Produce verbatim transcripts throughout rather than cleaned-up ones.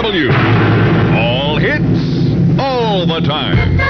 W. All hits, all the time.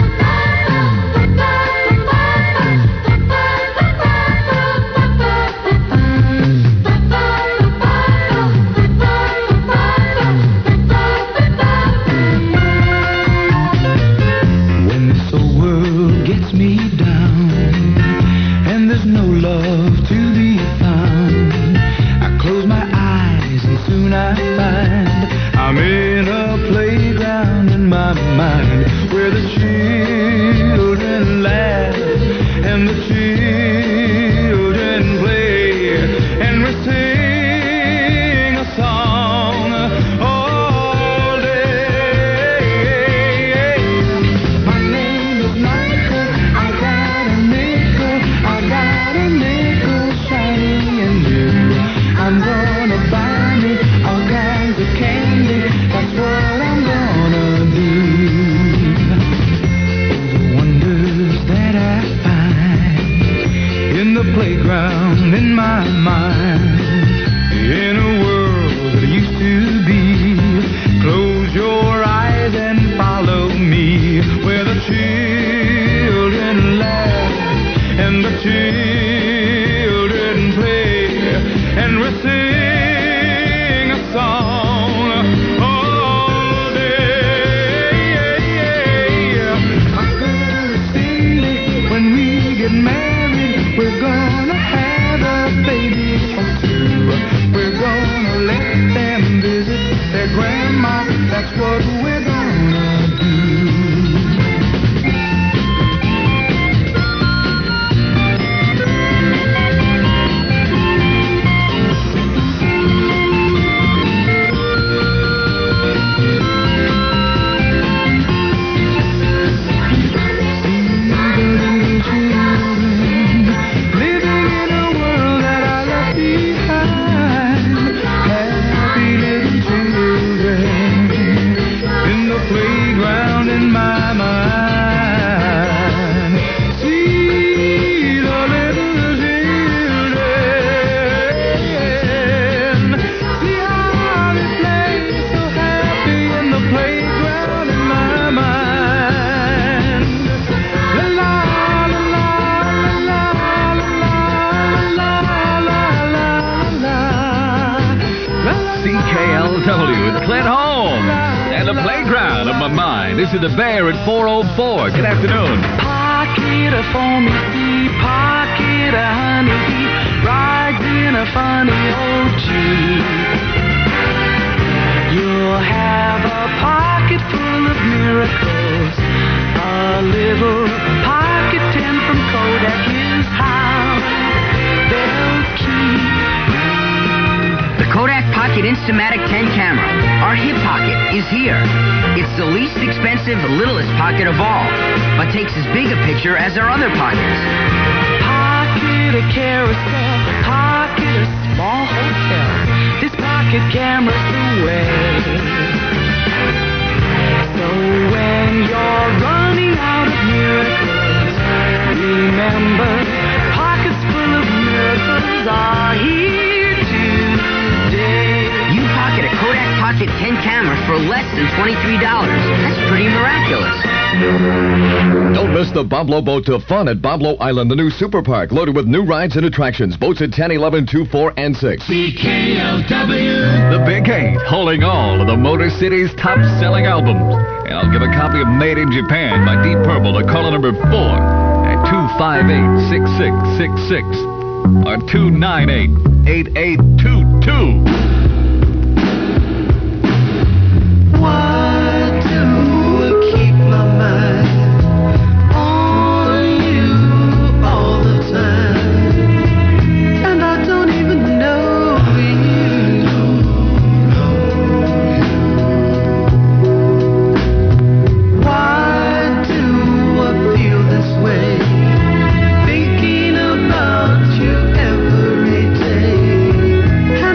This is the Bear at four oh four. Good afternoon. Pocket of foamy sea, pocket of honey, rides in a funny old Jeep. You'll have a pocket full of miracles, a little pocket tin from Kodak is how they'll keep. The Kodak Pocket Instamatic ten camera, our hip pocket, is here. It's the least expensive, littlest pocket of all, but takes as big a picture as our other pockets. Pocket of carousel, pocket of small hotel. This pocket camera's the way. So when you're running out of miracles, remember, pockets full of miracles are here today. You pocket a Kodak Pocket ten camera for less than twenty-three dollars. That's pretty miraculous. Don't miss the Boblo Boat to Fun at Boblo Island, the new super park, loaded with new rides and attractions. Boats at ten, eleven, two, four, and six. C K L W. The Big Eight, holding all of the Motor City's top-selling albums. And I'll give a copy of Made in Japan by Deep Purple to caller number four at two five eight, six six six six or two nine eight, eight eight two two. Why do I keep my mind on you all the time? And I don't even know you. Why do I feel this way? Thinking about you every day.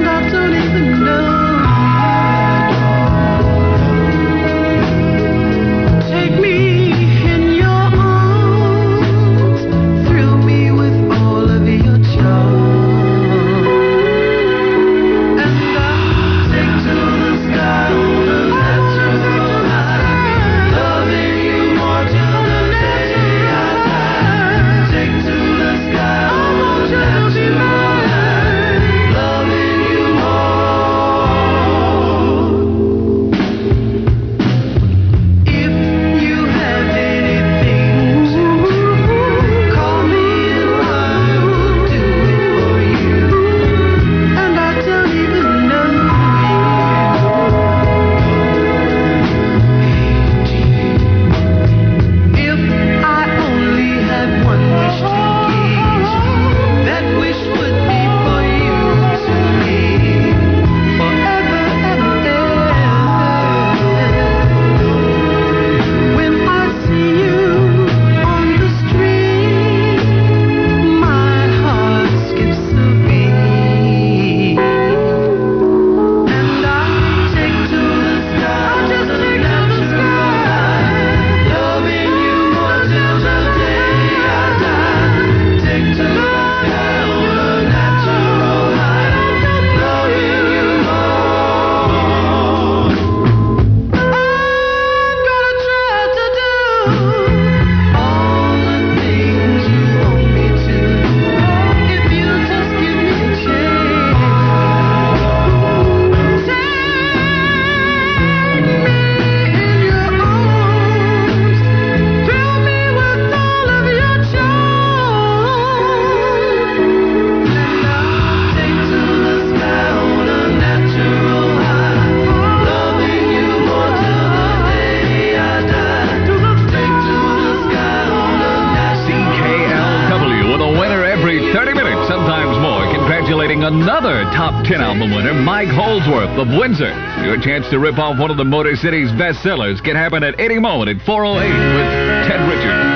another top ten album winner, Mike Holdsworth of Windsor. Your chance to rip off one of the Motor City's bestsellers can happen at any moment at four oh eight with Ted Richards.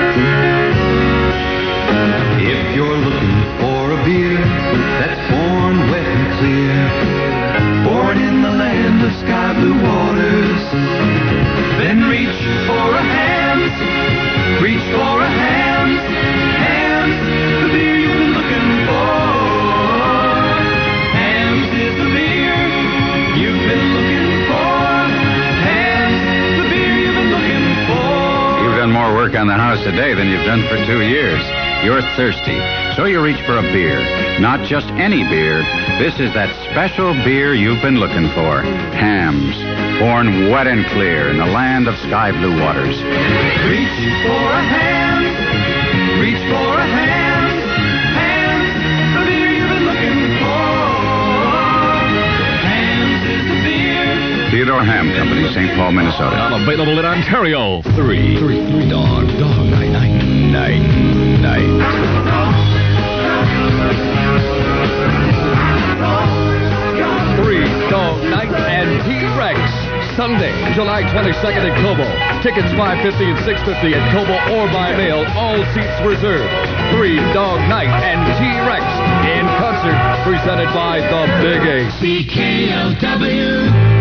If you're looking for a beer that's born wet and clear, born in the land of sky blue waters, then reach for a Hamm's, reach for a Hamm's, Hamm's, the beer you've been looking for. Hamm's is the beer you've been looking for. Hamm's, the beer you've been looking for. You've done more work on the house today than you've done for two years. You're thirsty, so you reach for a beer. Not just any beer. This is that special beer you've been looking for. Hamm's, born wet and clear in the land of sky blue waters. Reach for a Hamm's, reach for a Hamm's, Hamm's, the beer you've been looking for. Hamm's is the beer. Theodore Ham Company, Saint Paul, Minnesota. Not available in Ontario. Three, three, three, dog, dog, night, night, night, night. Three Dog Night and T-Rex. Sunday, July twenty-second at Cobo. Tickets five fifty and six fifty at Cobo or by mail. All seats reserved. Three Dog Night and T-Rex in concert, presented by the Big Eight. C K L W.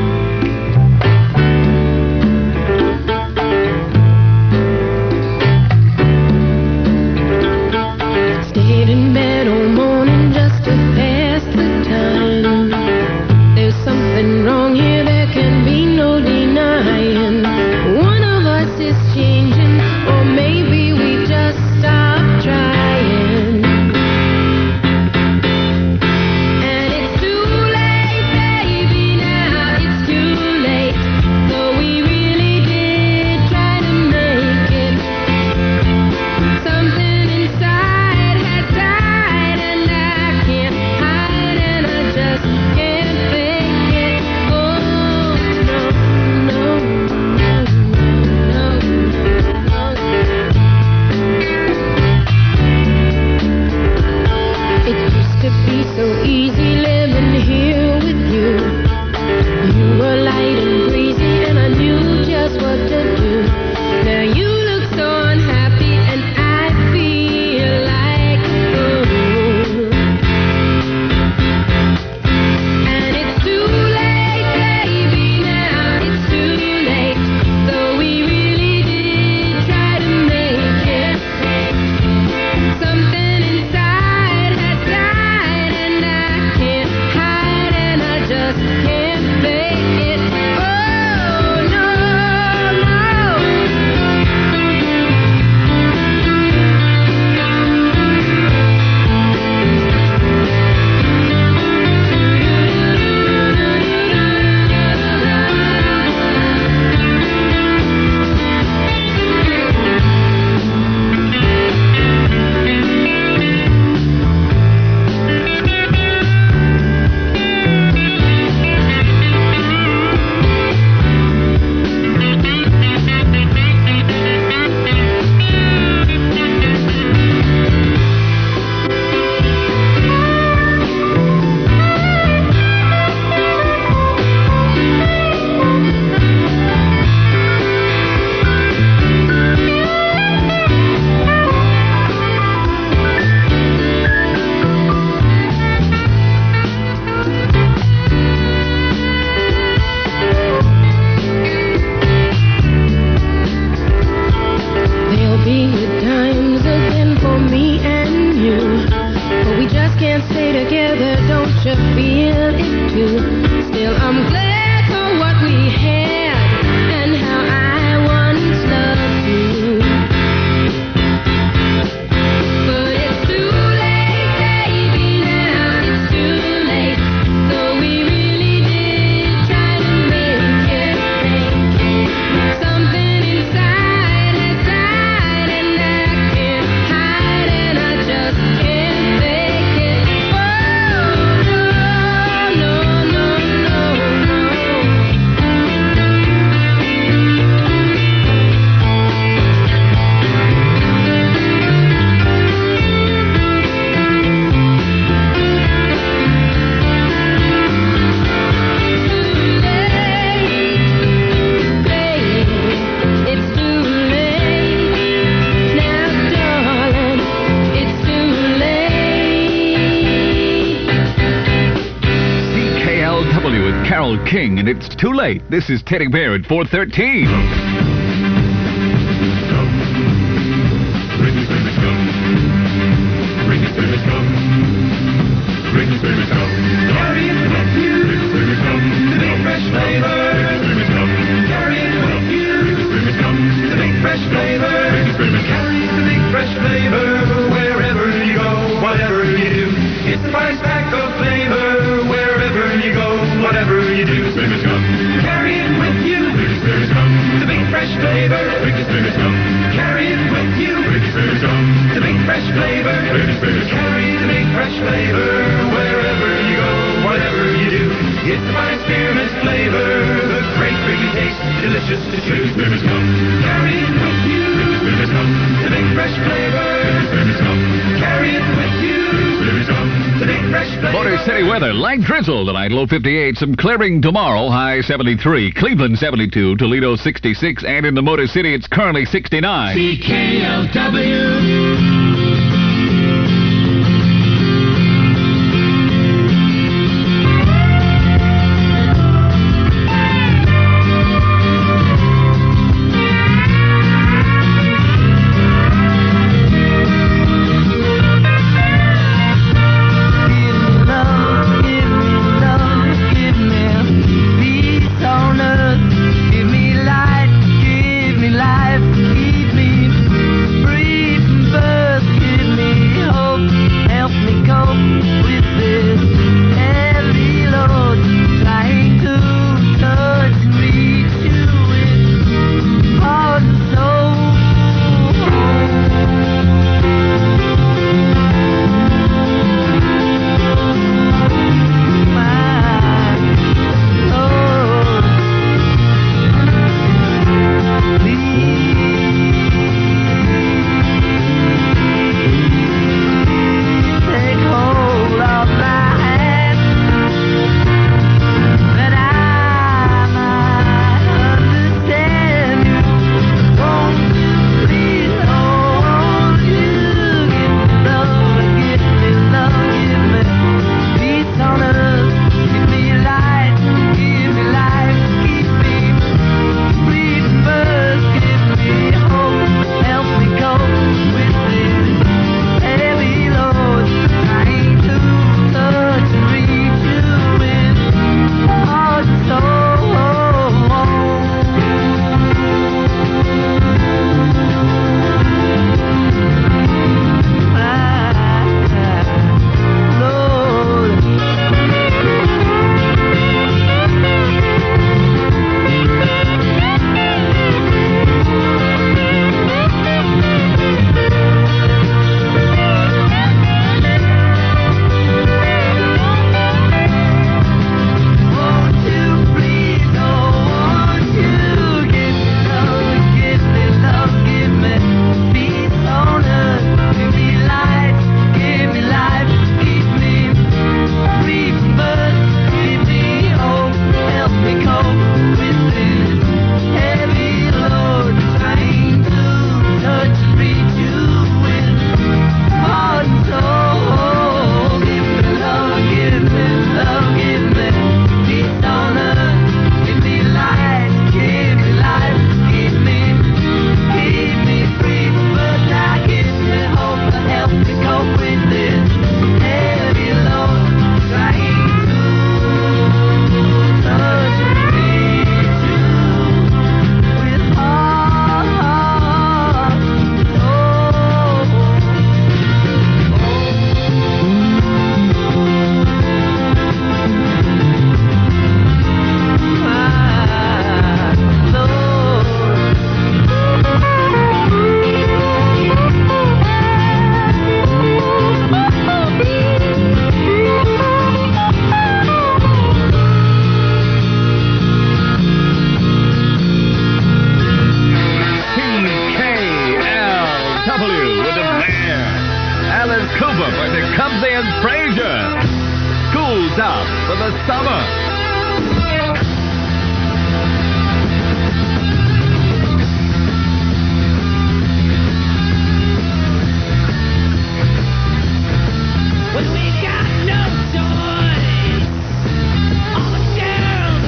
Stayed in bed all morning just to pass the time. There's something wrong here, there can be no denying. One of us is changing, or maybe we just stopped trying. And it's too late, baby, now it's too late. Though we really did try to make it. Something inside had died, and I can't hide, and I just can't fake it. Oh, no, no, no, no, no. It used to be so easy living here with you. You were light and breezy, and I knew just what to do. Now you look so unhappy, and I feel like a fool. And it's too late, baby, now it's too late. Though we really did try to make it. Something inside had died, and I can't hide, and I just can't fake it. Oh, no, there'll be good times again for me and you. But we just can't stay together, don't you feel it too? Still, I'm glad for what we had and how I once loved you. But it's too late, baby, now it's too late. Though we really did try to make it. Something inside has died, and I can't hide, and I just can't fake it. Oh, no, no, no, no, no. Carole King, and it's too late. This is Teddy Bear at four thirteen. Bring the service come. Bring the service come. Bring the service come. Carry it with you. Bring the service come. The big fresh flavor. Bring the service come. Carry it with you. Bring the service come. The big fresh flavor. Bring the service come. Carry the big fresh flavor wherever you go, whatever you do. It's the price pack of flavor wherever you go, whatever you do. Service come. Carry it with you. Bring the service come. The big fresh flavor. Bring the service come. Carry it with you. Bring the service come. The big fresh flavor. Bring the service come. Carry the big fresh flavor wherever you go, whatever you do. It's the fine spearmint flavor, the great biggie taste, delicious to chew. Service come. Carry it with you. Service come. The big fresh flavor. Service come. Carry it with you. Service come. The big fresh flavor. Motor City weather, light drizzle tonight, low fifty-eight. Some clearing tomorrow, high seventy-three. Cleveland seventy-two, Toledo sixty-six, and in the Motor City it's currently sixty-nine. C K L W. Keep me free from birth. top for the summer. When we got no toys, all the girls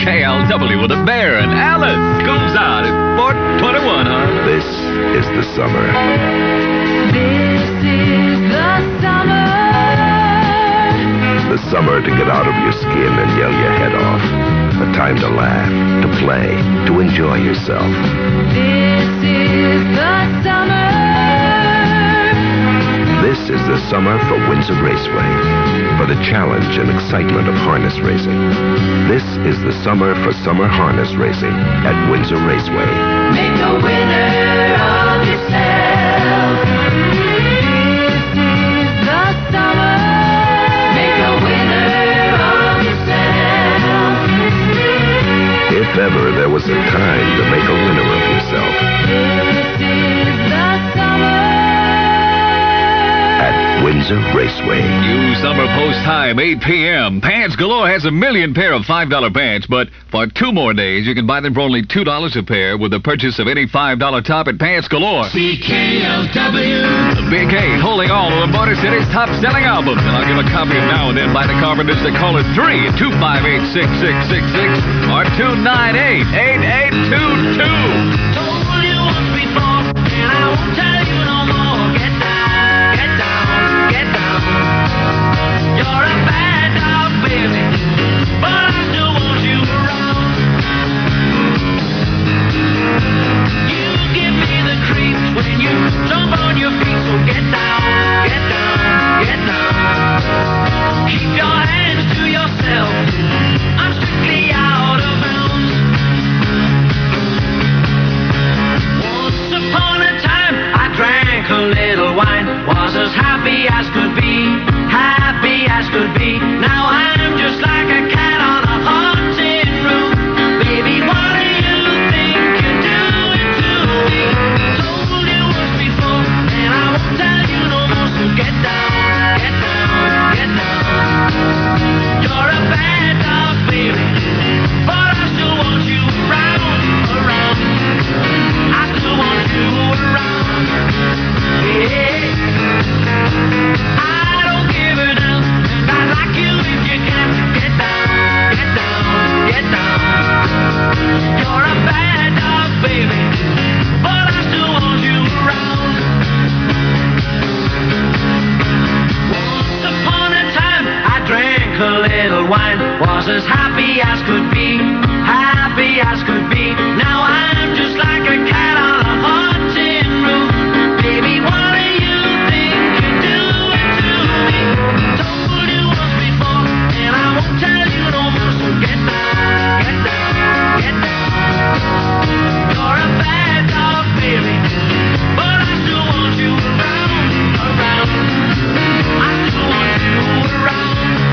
K L W with the Bear and Alice goes out at four twenty-one, huh? This is the summer. This is the summer. The summer to get out of your skin and yell your head off. A time to laugh, to play, to enjoy yourself. This is the summer. This is the summer for Windsor Raceway, for the challenge and excitement of harness racing. This is the summer for summer harness racing at Windsor Raceway. Make a winner of yourself. This is the summer. Make a winner of yourself. If ever there was a time to make a winner of yourself, This is the summer. at Windsor Raceway. New summer post time, eight p.m. Pants Galore has a million pair of five dollar pants, but for two more days, you can buy them for only two dollars a pair with the purchase of any five dollar top at Pants Galore. C K L W. The Big Eight holding all of the Motor City's top-selling albums. And I'll give a copy of Now and Then by the Carpenters to call it three at two five eight, six six six six or two nine eight, eight eight two two. Told you once before, and I won't tell you no more. Get down, get down, get down. You're a bad dog, baby, but I still want you around. You give me the creeps when you jump on your feet, so get down, get down, get down. Keep your hands to yourself. I'm strictly out of bounds. Once upon a time, I drank a little wine, was as happy as could be, happy as could be. Now I'm just like a cat on a haunted roof. Baby, what do you think you're doing to me? Told you once before, and I won't tell you no more. So get down, get down, get down. You're a bad dog, baby, but I still want you around, around. I still want you around. Yeah. I don't give a damn. I like you if you can. Get down, get down, get down. You're a bad dog, baby, but I still want you around. Once upon a time, I drank a little wine, was as happy as could be, happy as could be. Now I'm just like a cat on a haunted roof. Baby, what do you think you're doing to me? Told you once before, and I won't tell you no more. So get down, get down, get down. You're a bad dog, baby, but I still want you around, around. I still want you around.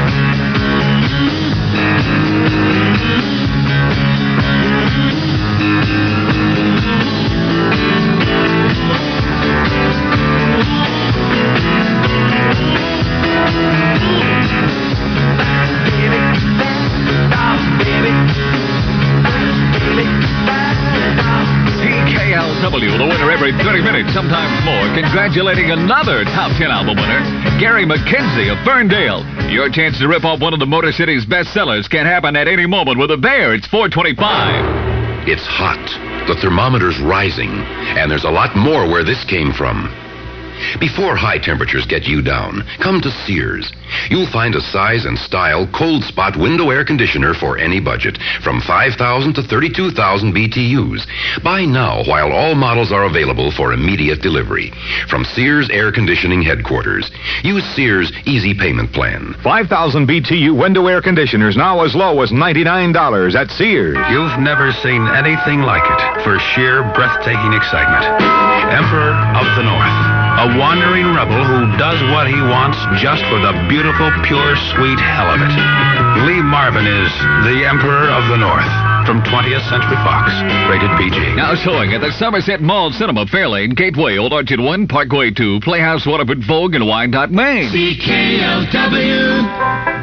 C K L W, the winner every thirty minutes, sometimes more, congratulating another top ten album winner, Gary McKenzie of Ferndale. Your chance to rip off one of the Motor City's bestsellers can happen at any moment with a Bear. It's four twenty-five. It's hot. The thermometer's rising, and there's a lot more where this came from. Before high temperatures get you down, come to Sears. You'll find a size and style cold spot window air conditioner for any budget, from five thousand to thirty-two thousand B T Us. Buy now while all models are available for immediate delivery. From Sears Air Conditioning Headquarters. Use Sears Easy Payment Plan. five thousand B T U window air conditioners now as low as ninety-nine dollars at Sears. You've never seen anything like it for sheer breathtaking excitement. Emperor of the North. A wandering rebel who does what he wants just for the beautiful, pure, sweet hell of it. Lee Marvin is the Emperor of the North from twentieth Century Fox. Rated P G. Now showing at the Somerset Mall Cinema, Fairlane, Gateway, Old Orchard one, Parkway two, Playhouse, Waterford, Vogue, and Wyandotte, Maine. C K L W.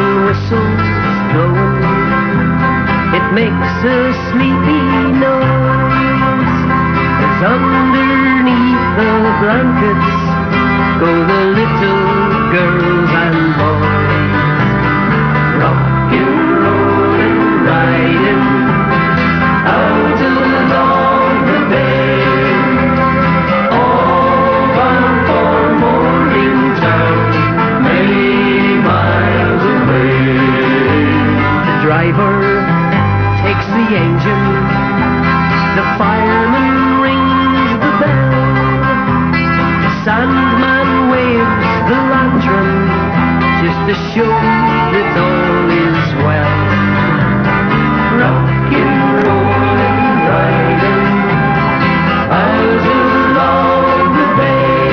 Makes a sleepy noise. blankets go the little girls and boys, rockin', rollin', riding out along the bay, all bound for Morningtown, many miles away. The driver takes the engine, the fireman rings the bell, the sandman waves the lantern, just to show that all is well. Rockin', rollin', riding out along the bay,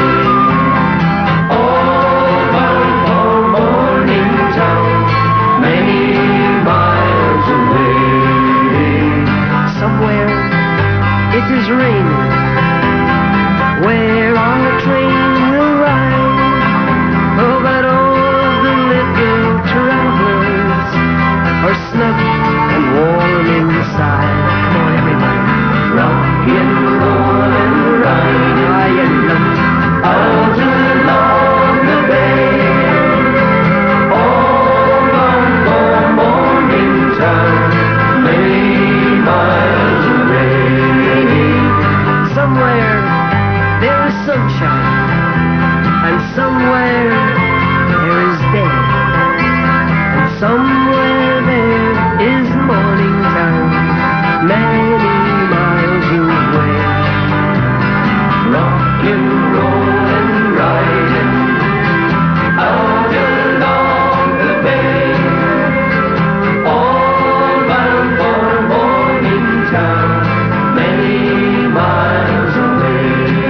all bound for Morningtown, many miles away. Somewhere it is raining, where our train will ride. Oh, but all the little travelers are snug and warm inside. Come on, everybody. Rockin', rollin', riding out along the bay, all bound for Morningtown, many miles away. Somewhere there is sunshine, and somewhere there is day, and somewhere there is Morningtown, many miles away. Rockin', rollin', riding out along the bay, all bound for Morningtown, many miles away.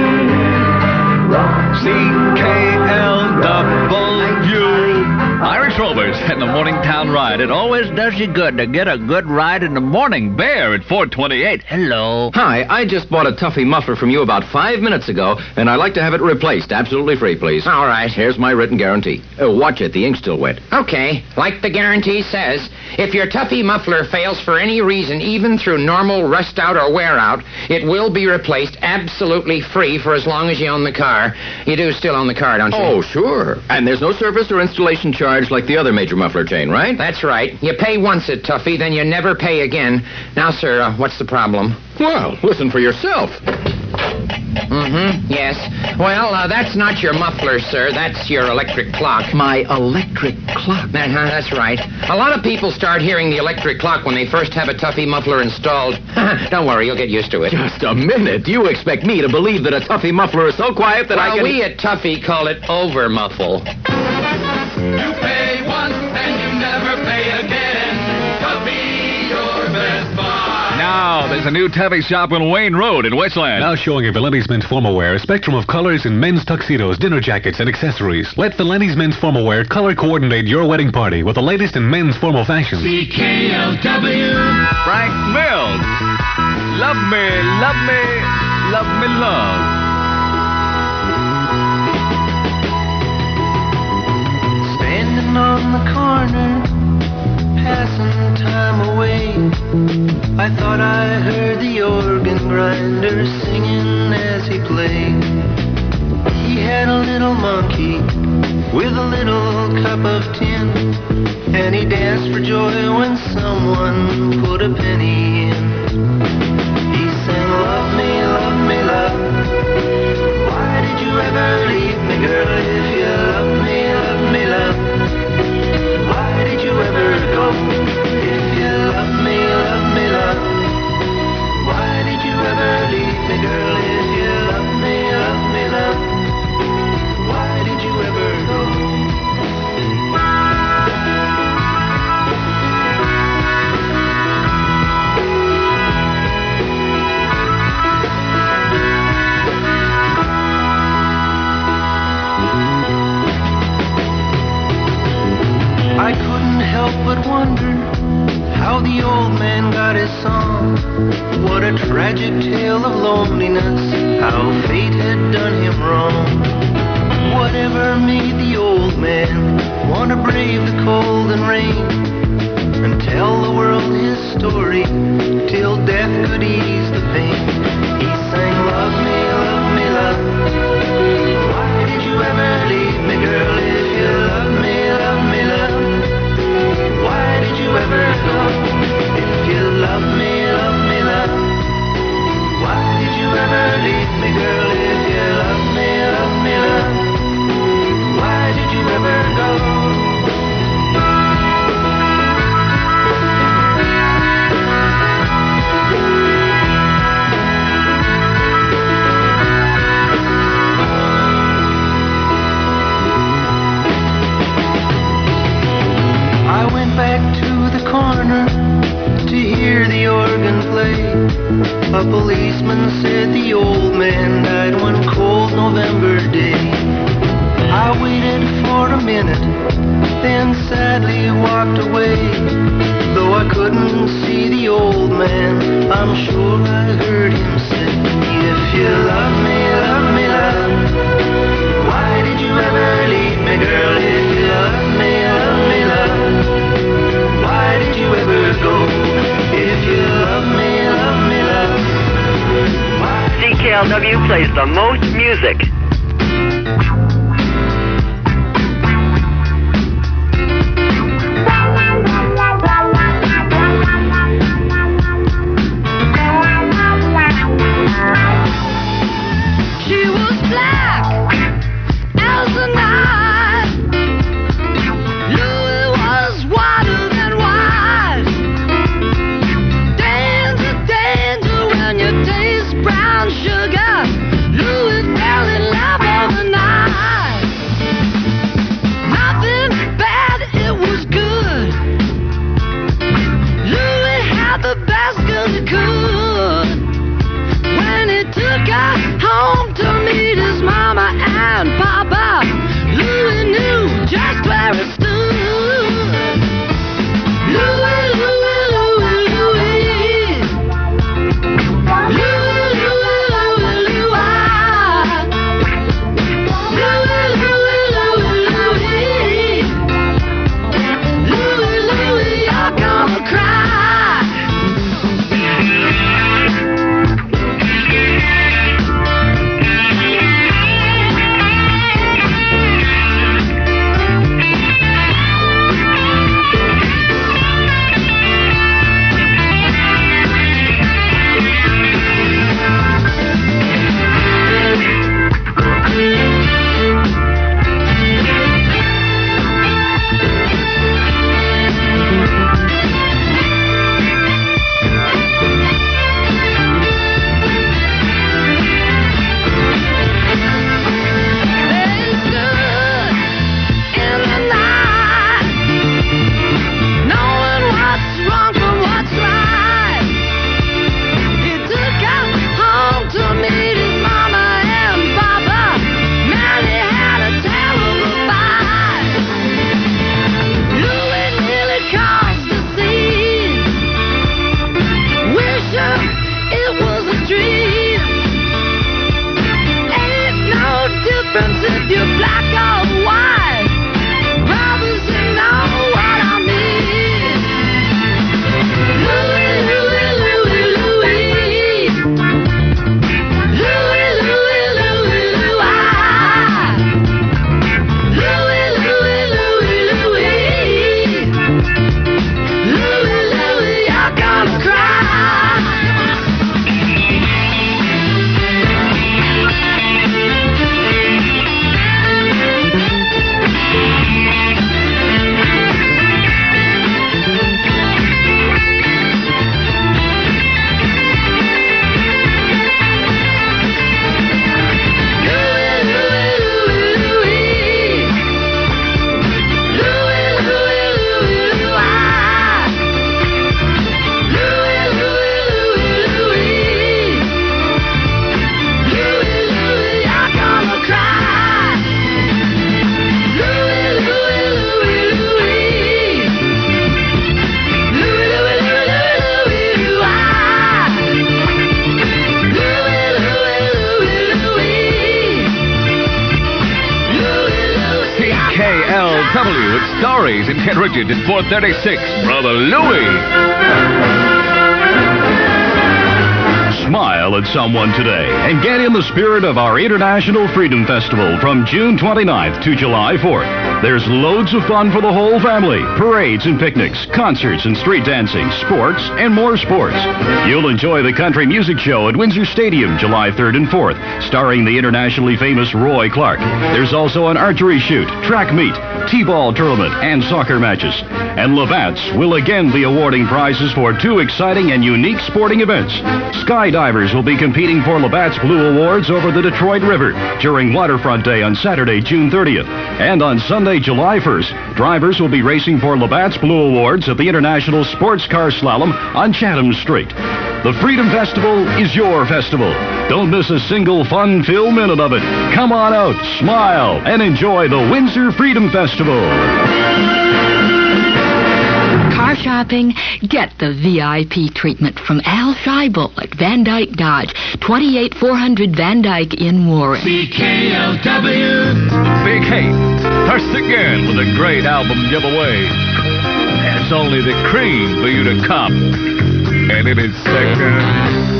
C K L W. Irish Rovers and the Morningtown Ride. It always does you good to get a good ride in the morning. Bear at four twenty-eight. Hello. Hi, I just bought a Tuffy muffler from you about five minutes ago, and I'd like to have it replaced absolutely free, please. All right. Here's my written guarantee. Uh, watch it, the ink's still wet. Okay, like the guarantee says, if your Tuffy muffler fails for any reason, even through normal rust out or wear out, it will be replaced absolutely free for as long as you own the car. You do still own the car, don't you? Oh, sure. And there's no service or installation charge like the other major muffler chain, right? That's right. You pay once at Tuffy, then you never pay again. Now, sir, uh, what's the problem? Well, listen for yourself. Mm-hmm, yes. Well, uh, that's not your muffler, sir. That's your electric clock. My electric clock? Uh-huh, that's right. A lot of people start hearing the electric clock when they first have a Tuffy muffler installed. Don't worry, you'll get used to it. Just a minute. You expect me to believe that a Tuffy muffler is so quiet that well, I can... we at Tuffy call it over-muffle. You pay once and you never pay again. Tuffy, your best buy. Now, there's a new Tuffy shop on Wayne Road in Westland. Now showing at Valenti's Men's Formal Wear a spectrum of colors in men's tuxedos, dinner jackets, and accessories. Let Valenti's Men's Formal Wear color coordinate your wedding party with the latest in men's formal fashion. C K L W. Frank Mills. Love me, love me, love me, love. Standing on the corner, passing time away, I thought I heard the organ grinder singing as he played. He had a little monkey with a little cup of tin, and he danced for joy when someone put a penny in. He sang, love me, love me, love. Why did you ever leave me, girl? If you love me, love me, love. Why did you ever go? If you love me, love me, love. Why did you ever leave me, girl? If you love me, love me, love. Why did you ever go? I couldn't help but wonder how the old man got his song. What a tragic tale of loneliness, how fate had done him wrong. Whatever made the old man want to brave the cold and rain and tell the world his story till death could ease the pain. He sang, love me, love me, love. policeman said the old man died one cold November day. I waited for a minute, then sadly walked away. Though I couldn't see the old man, I'm sure I heard him say, if you love me, love me, love, why did you ever leave me, girl? If you love me, love me, love, why did you ever go? If you love me, love me, love, why... C K L W plays the most music. She was black as the night. Louis was whiter than white. Danger, danger when you taste brown sugar. Louis fell in love overnight. Nothing bad, it was good. Louis had the best girl he could. When he took her home to meet his mama and papa, Louis knew just where it stood. Louis, Louis, Louis, Louis. Louis, Louis, Louis, Louis. Louis, Louis, Louis, Louis. Louis, Louis, you're gonna cry. If you're black or white, brothers, you know what I mean. Louis, Louis, Louis, Louis. Louis, Louis, Louis, Louis. Louis, Louis, Louis, Louis. Louis, Louis, you're gonna cry. K L W with Stories in Kent Ridge at four thirty-six. Brother Louie. Smile at someone today and get in the spirit of our International Freedom Festival from June twenty-ninth to July fourth. There's loads of fun for the whole family. Parades and picnics, concerts and street dancing, sports, and more sports. You'll enjoy the country music show at Windsor Stadium July third and fourth, starring the internationally famous Roy Clark. There's also an archery shoot, track meet, t-ball tournament, and soccer matches. And Labatt's will again be awarding prizes for two exciting and unique sporting events. Skydivers will be competing for Labatt's Blue Awards over the Detroit River during Waterfront Day on Saturday, June thirtieth. And on Sunday, July first, drivers will be racing for Labatt's Blue Awards at the International Sports Car Slalom on Chatham Street. The Freedom Festival is your festival. Don't miss a single fun-filled minute of it. Come on out, smile, and enjoy the Windsor Freedom Festival. Car shopping? Get the V I P treatment from Al Scheibel at Van Dyke Dodge, twenty-eight four hundred Van Dyke in Warren. C K L W. Big Hate. First again with a great album giveaway. It's only the cream for you to cop. And it is second.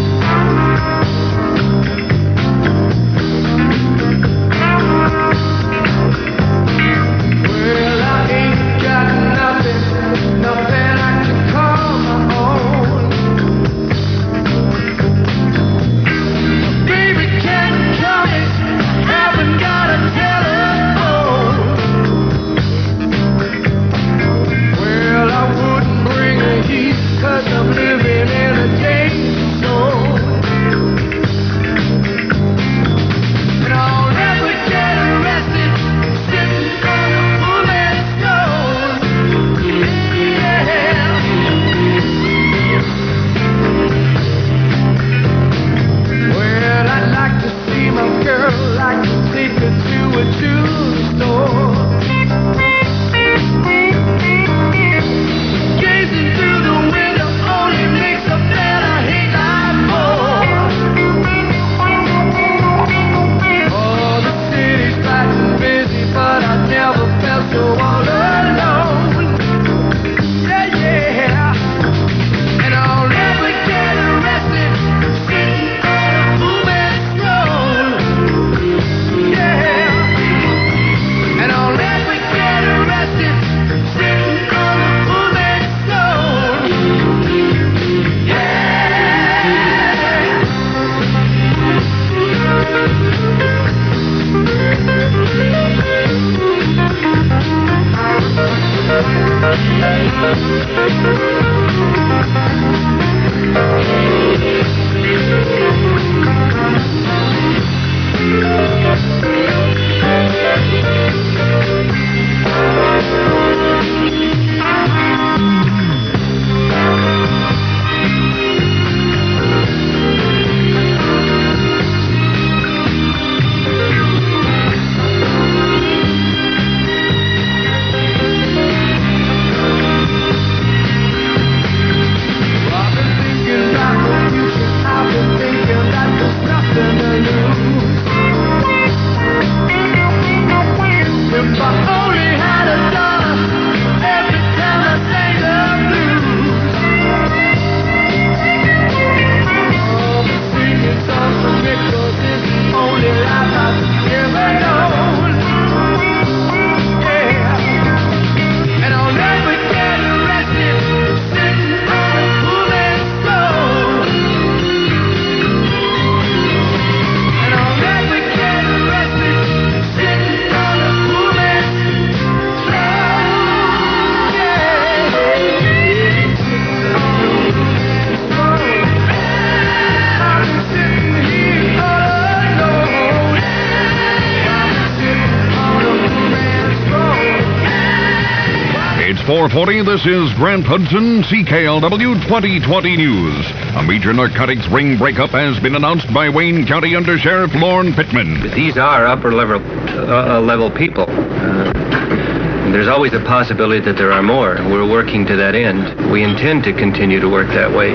four forty, this is Grant Hudson, C K L W twenty twenty News. A major narcotics ring breakup has been announced by Wayne County Undersheriff Lorne Pittman. These are upper level, uh, level people. Uh, there's always a possibility that there are more. We're working to that end. We intend to continue to work that way.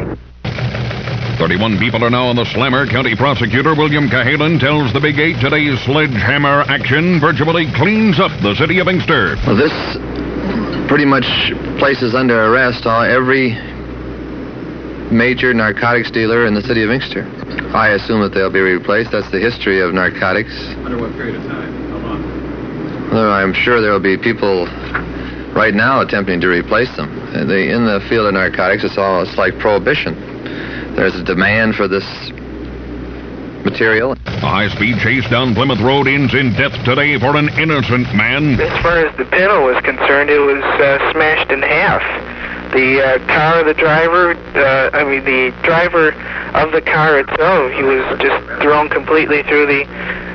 thirty-one people are now on the slammer. County Prosecutor William Cahalan tells the Big Eight today's sledgehammer action virtually cleans up the city of Inkster. Well, this pretty much places under arrest all, every major narcotics dealer in the city of Inkster. I assume that they'll be replaced. That's the history of narcotics. Under what period of time? How long? Well, I'm sure there will be people right now attempting to replace them. Uh, They, in the field of narcotics, it's all it's like prohibition. There's a demand for this material. A high-speed chase down Plymouth Road ends in death today for an innocent man. As far as the pedal was concerned, it was uh, smashed in half. The uh, car, the driver, uh, I mean, the driver of the car itself, he was just thrown completely through the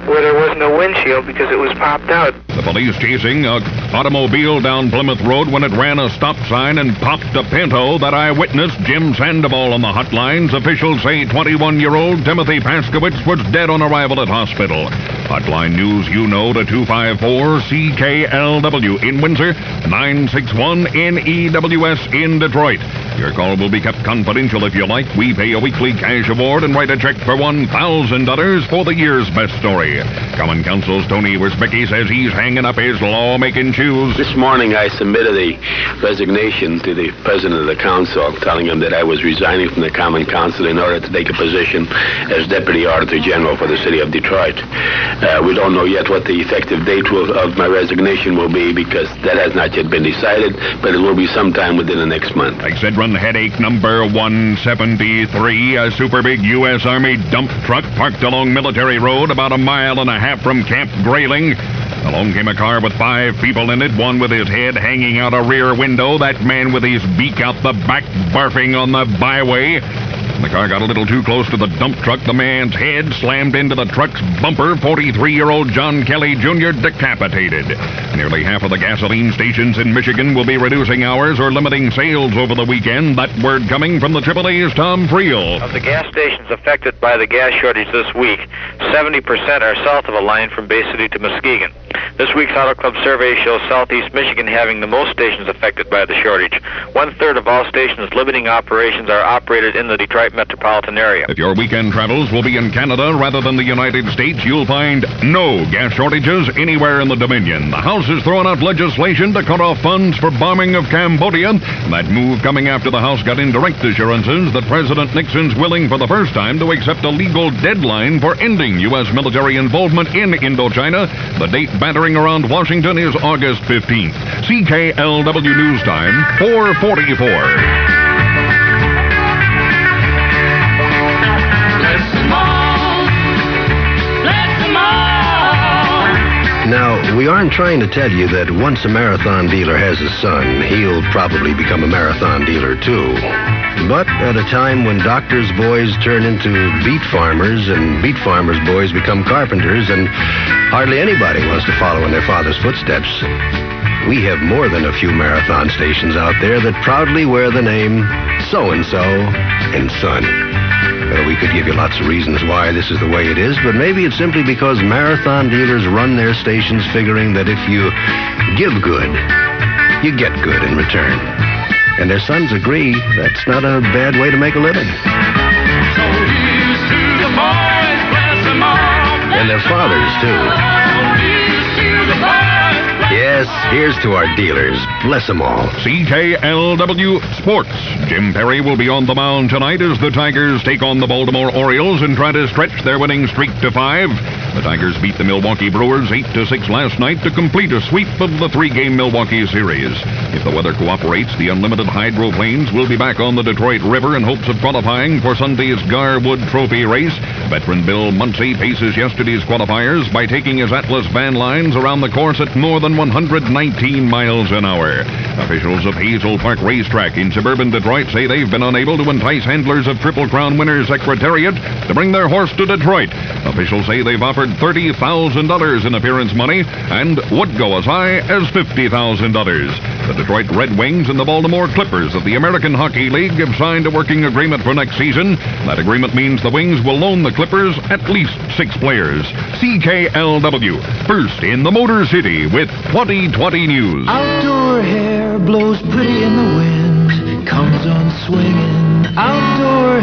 where there was no windshield because it was popped out. The police chasing an automobile down Plymouth Road when it ran a stop sign and popped a Pinto. That eyewitness, Jim Sandoval, on the hotlines. Officials say twenty-one-year-old Timothy Paskowitz was dead on arrival at hospital. Hotline news you know to two five four C K L W in Windsor, nine six one N E W S in Detroit. Your call will be kept confidential if you like. We pay a weekly cash award and write a check for one thousand dollars for the year's best story. Common Counsel's Tony Wisbicki says he's hanging up his lawmaking shoes. This morning I submitted a resignation to the president of the council, telling him that I was resigning from the Common Council in order to take a position as Deputy Auditor General for the city of Detroit. Uh, we don't know yet what the effective date will, of my resignation will be, because that has not yet been decided, but it will be sometime within the next month. Excedrin headache number one seventy-three. A super big U S Army dump truck parked along Military Road about a mile and a half from Camp Grayling. Along came a car with five people in it, one with his head hanging out a rear window, that man with his beak out the back barfing on the byway. The car got a little too close to the dump truck. The man's head slammed into the truck's bumper. forty-three-year-old John Kelly Junior decapitated. Nearly half of the gasoline stations in Michigan will be reducing hours or limiting sales over the weekend. That word coming from the Triple A's Tom Friel. Of the gas stations affected by the gas shortage this week, seventy percent are south of a line from Bay City to Muskegon. This week's Auto Club survey shows Southeast Michigan having the most stations affected by the shortage. One-third of all stations limiting operations are operated in the Detroit metropolitan area. If your weekend travels will be in Canada rather than the United States, you'll find no gas shortages anywhere in the Dominion. The House has thrown out legislation to cut off funds for bombing of Cambodia. That move coming after the House got indirect assurances that President Nixon's willing for the first time to accept a legal deadline for ending U S military involvement in Indochina. The date battering around Washington is August fifteenth. C K L W News Time, four forty-four. Now, we aren't trying to tell you that once a marathon dealer has a son, he'll probably become a marathon dealer too. But at a time when doctors' boys turn into beet farmers and beet farmers' boys become carpenters and hardly anybody wants to follow in their father's footsteps, we have more than a few marathon stations out there that proudly wear the name so-and-so and son. Well, we could give you lots of reasons why this is the way it is, but maybe it's simply because marathon dealers run their stations figuring that if you give good, you get good in return. And their sons agree that's not a bad way to make a living. So here's to the boys, bless them all. And their fathers, too. Here's to the boys. Yes, here's to our dealers. Bless them all. C K L W Sports. Jim Perry will be on the mound tonight as the Tigers take on the Baltimore Orioles and try to stretch their winning streak to five. The Tigers beat the Milwaukee Brewers eight to six last night to complete a sweep of the three-game Milwaukee series. If the weather cooperates, the unlimited hydroplanes will be back on the Detroit River in hopes of qualifying for Sunday's Garwood Trophy race. Veteran Bill Muncy paces yesterday's qualifiers by taking his Atlas van lines around the course at more than one hundred nineteen miles an hour. Officials of Hazel Park Racetrack in suburban Detroit say they've been unable to entice handlers of Triple Crown winner Secretariat to bring their horse to Detroit. Officials say they've offered thirty thousand dollars in appearance money and would go as high as fifty thousand dollars. The Detroit Red Wings and the Baltimore Clippers of the American Hockey League have signed a working agreement for next season. That agreement means the Wings will loan the Clippers at least six players. C K L W, first in the Motor City with twenty twenty News. Outdoor hair blows pretty in the wind, comes on swinging. Outdoor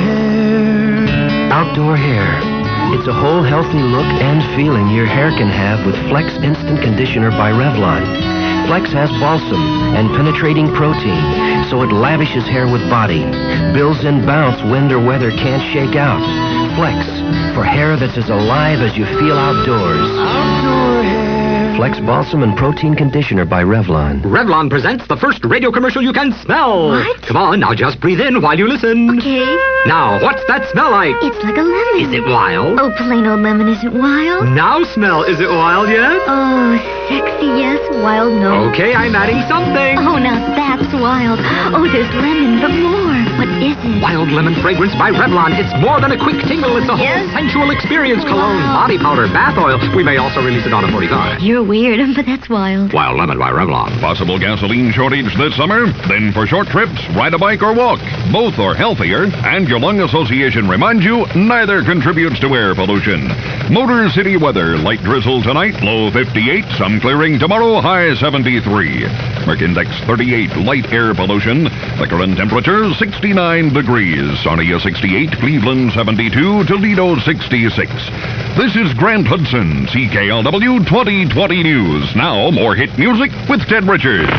hair. Outdoor hair. It's a whole healthy look and feeling your hair can have with Flex Instant Conditioner by Revlon. Flex has balsam and penetrating protein, so it lavishes hair with body. Builds in bounce wind or weather can't shake out. Flex, for hair that's as alive as you feel outdoors. Outdoor hair. Flex Balsam and Protein Conditioner by Revlon. Revlon presents the first radio commercial you can smell. What? Come on, now just breathe in while you listen. Okay. Now, what's that smell like? It's like a lemon. Is it wild? Oh, plain old lemon isn't wild. Now smell, is it wild yet? Oh, sexy, yes. Wild, no. Okay, I'm adding something. Oh, now that's wild. Oh, there's lemon, but more. What is it? Wild Lemon Fragrance by Revlon. It's more than a quick tingle. It's a whole Yes. sensual experience. Cologne, body powder, bath oil. We may also release it on a forty-five. You're weird, but that's wild. Wild Lemon by Revlon. Possible gasoline shortage this summer? Then for short trips, ride a bike or walk. Both are healthier, and your lung association reminds you neither contributes to air pollution. Motor City weather, light drizzle tonight, low fifty-eight, some clearing tomorrow, high seventy-three. Mercindex thirty-eight, light air pollution. The current temperature, sixty-nine degrees. Sarnia sixty-eight, Cleveland seventy-two, Toledo sixty-six. This is Grant Hudson, C K L W twenty twenty News. Now, more hit music with Ted Richards.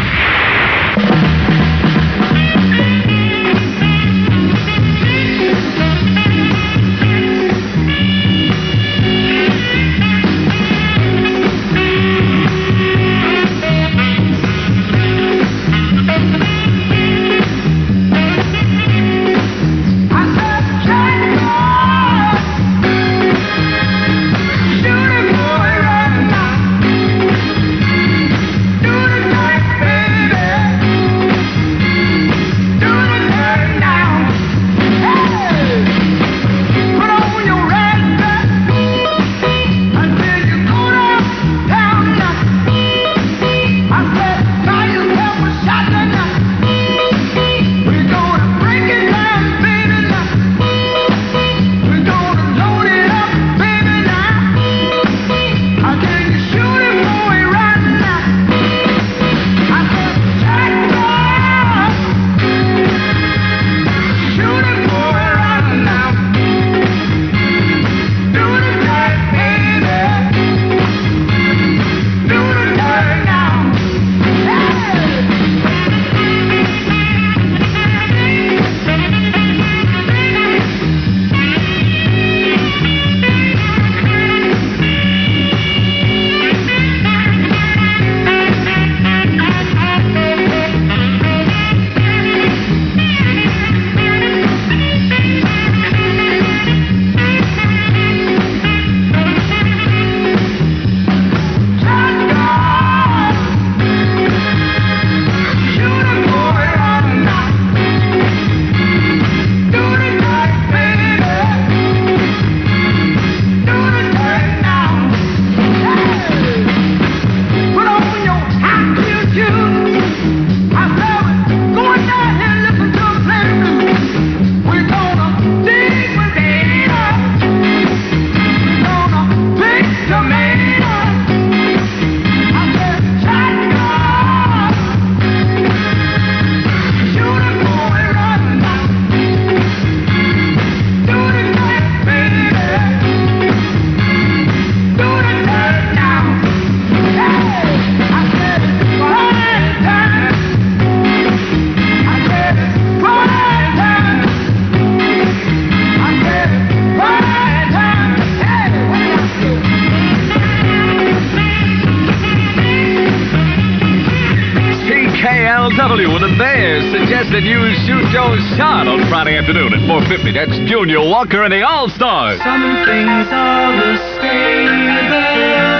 W, the Bears suggested you shoot Joe's shot on Friday afternoon at four fifty. That's Junior Walker and the All-Stars. Some things are the same, the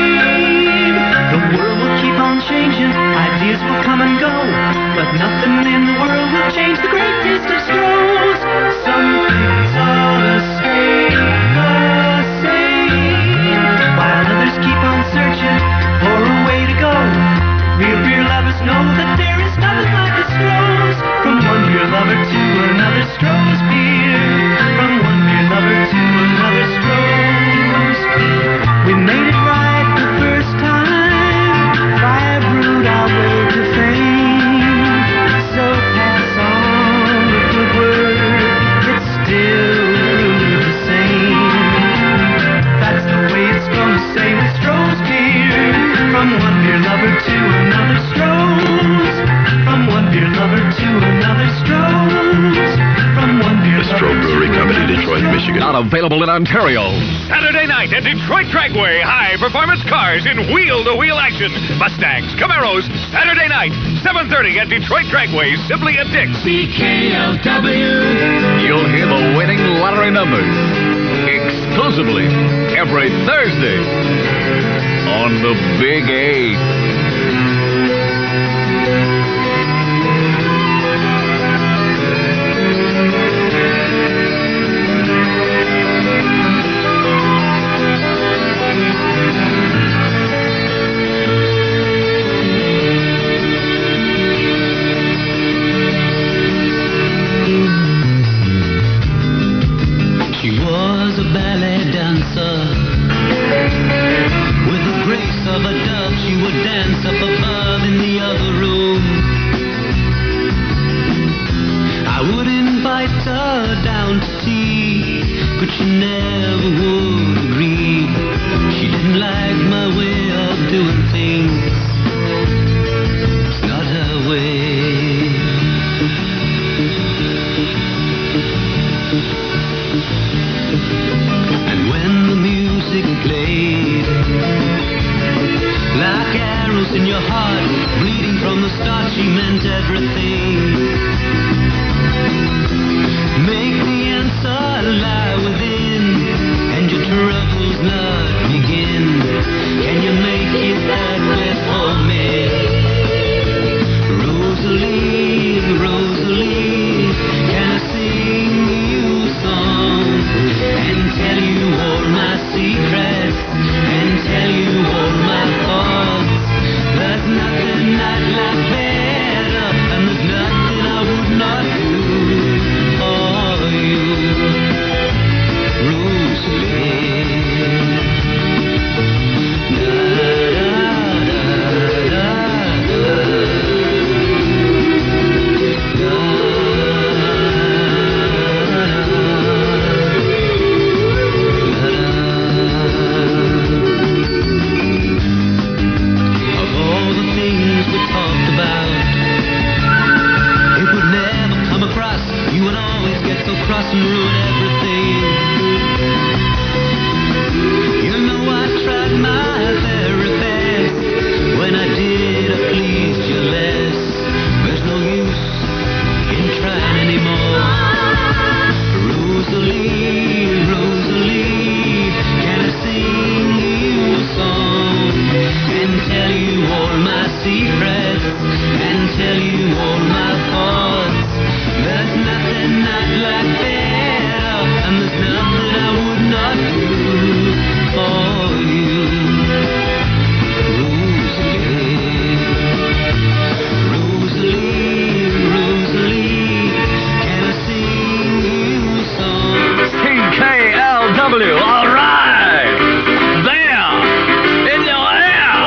same. The world will keep on changing, ideas will come and go, but nothing in the world will change the greatest of strolls. Some things are the same, the same, while others keep on searching for a way to go. Real beer lovers know that there is nothing like a Stroh's. From one beer lover to another Stroh's beer. From one beer lover to another Stroh's. We made it right the first time. Fire brewed our way to fame. So pass on the good word. It's still the same. That's the way it's gonna stay with Stroh's beer. From one beer lover to another Stroh's. From one beer lover to another Stroh's. From one beer The Stroh Brewery Company, Detroit, Michigan. Not available in Ontario. Saturday night at Detroit Dragway. High-performance cars in wheel-to-wheel action. Mustangs, Camaros. Saturday night, seven thirty at Detroit Dragway. Simply a Dick. C K L W. You'll hear the winning lottery numbers exclusively every Thursday on the Big Eight. never would agree. She didn't like my way of doing things. It's not her way. And when the music played, like arrows in your heart, bleeding from the start, she meant everything. Make the answer lie within, and your troubles not begin. Can you make it that way for me? Rosalie, Rosalie, can I sing you a song and tell you all my secrets and tell you all my thoughts? There's nothing I'd like better, and there's nothing I would not do for you, Rosalie. Cross and ruin everything. You know I tried my very best. When I did, I pleased you less. There's no use in trying anymore. Rosalie, Rosalie, can I sing you a song and tell you all my secrets and tell you all my thoughts? There's nothing I'd like better, and there's nothing I would not do for you, Rosalie. Rosalie, Rosalie, can I sing you a song? T K L W, all right! There! In your air!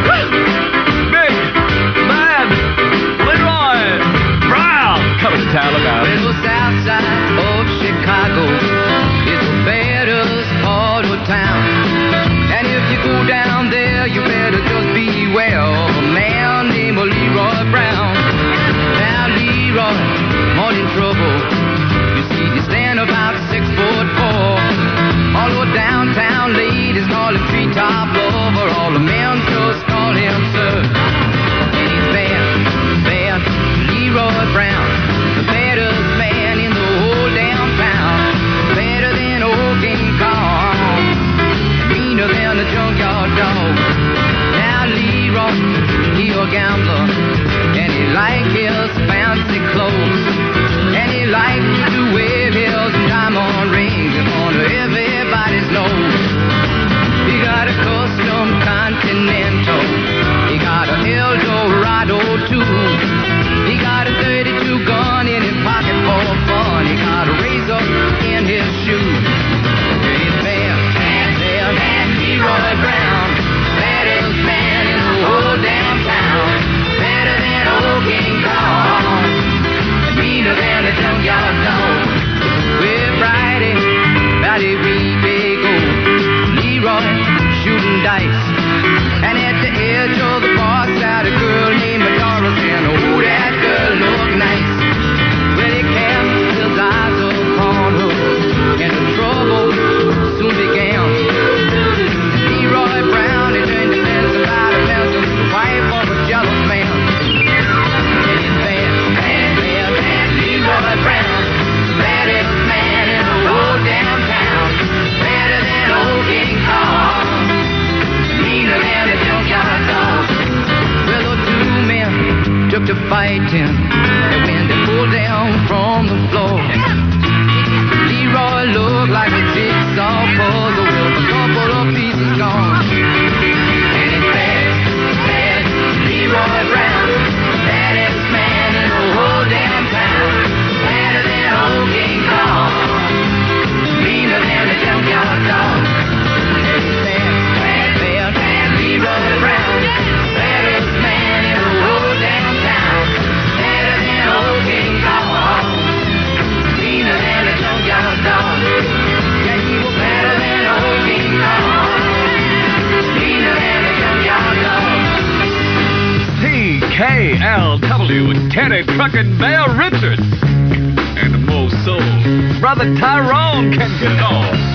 Big, bad, Leroy Brown coming to town about it. Well, the south side of Chicago is the baddest part of town. And if you go down there, you better just beware of a man named Leroy Brown. Now, Leroy, morning trouble. You see, you stand about six foot four. All over downtown ladies call him treetop lover. All the men just call him sir. And he's bad, bad, Leroy Brown. The baddest man in the whole damn town. Better than old King Kong. Meaner than the junkyard dog. Now Leroy, he a gambler. And he like his fancy clothes. And he likes to wear his diamond rings in front of everybody's nose. He got a custom Continental. He got a Eldorado too. He got a thirty-two gun in his pocket for fun. He got a razor in his shoe. He's bad, bad, bad, bad, Leroy Brown. Baddest man in the whole damn town. Better than old King Kong. Meaner than a junkyard dog. Well, Friday, Valley week they go. Leroy shooting dice. And at the edge of the bar sat a girl named Doris. And oh, that girl looked nice. Well, he cast his eyes upon her, and the trouble soon began. Leroy Brown, he turned to fence about a fence, the wife of a jealous man. And he's bad, bad, bad, bad, Leroy Brown. Baddest man in the whole damn town. Better than old King Kong. Meaner than a junkyard dog. Well, the two men took to fighting, and when they pulled down from the floor, Leroy looked like a jigsaw puzzle with a couple of pieces gone. And it's bad, bad, Leroy Brown. Baddest man in the whole damn town. Better than old King Kong. Meaner than a junkyard dog. And it's bad, bad, bad, bad, Leroy Brown. Baddest man in the whole damn town. Better than old King Kong. Meaner than a junkyard dog. Yeah, he was better than Al W., Terry Truckin' Bear Richards. And the most soul, Brother Tyrone can get it all.